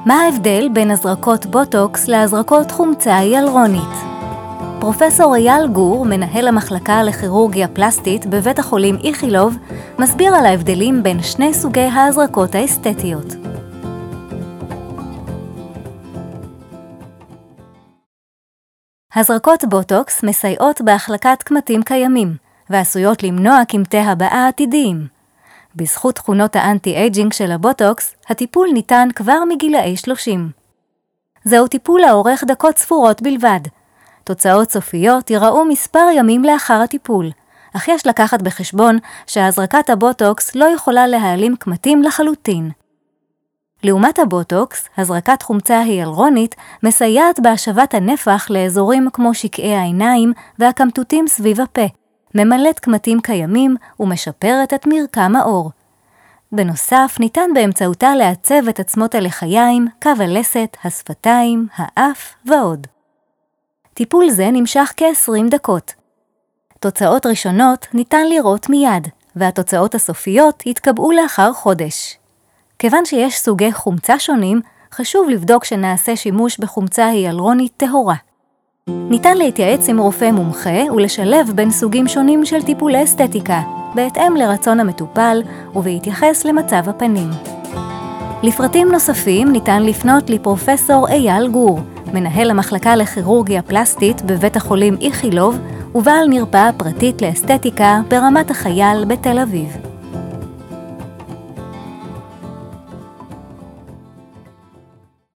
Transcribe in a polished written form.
מה ההבדל בין הזרקות בוטוקס להזרקות חומצה היאלרונית? פרופסור אייל גור, מנהל המחלקה לכירורגיה פלסטית בבית החולים איכילוב, מסביר על ההבדלים בין שני סוגי ההזרקות האסתטיות. הזרקות בוטוקס מסייעות בהחלקת קמטים קיימים, ועשויות למנוע קמטי הבעה עתידיים. בזכות תכונות האנטי-אייג'ינג של הבוטוקס, הטיפול ניתן כבר מגילאי 30. זהו טיפול האורך דקות ספורות בלבד. תוצאות סופיות ייראו מספר ימים לאחר הטיפול, אך יש לקחת בחשבון שהזרקת הבוטוקס לא יכולה להעלים קמטים לחלוטין. לעומת הבוטוקס, הזרקת חומצה היאלרונית מסייעת בהשבת הנפח לאזורים כמו שקעי העיניים והקמטוטים סביב הפה, ממלאת קמטים קיימים ומשפרת את מרקם העור. בנוסף, ניתן באמצעותה לעצב את עצמות הלחיים, קו הלסת, השפתיים, האף ועוד. טיפול זה נמשך כ-20 דקות. תוצאות ראשונות ניתן לראות מיד, והתוצאות הסופיות יתקבעו לאחר חודש. כיוון שיש סוגי חומצה שונים, חשוב לבדוק שנעשה שימוש בחומצה היאלרונית טהורה. ניתן להתייעץ עם רופא מומחה ולשלב בין סוגים שונים של טיפולי אסתטיקה, בהתאם לרצון המטופל ובהתייחס למצב הפנים. לפרטים נוספים ניתן לפנות לפרופסור אייל גור, מנהל המחלקה לכירורגיה פלסטית בבית החולים איכילוב ובעל מרפאה פרטית לאסתטיקה ברמת החייל בתל אביב.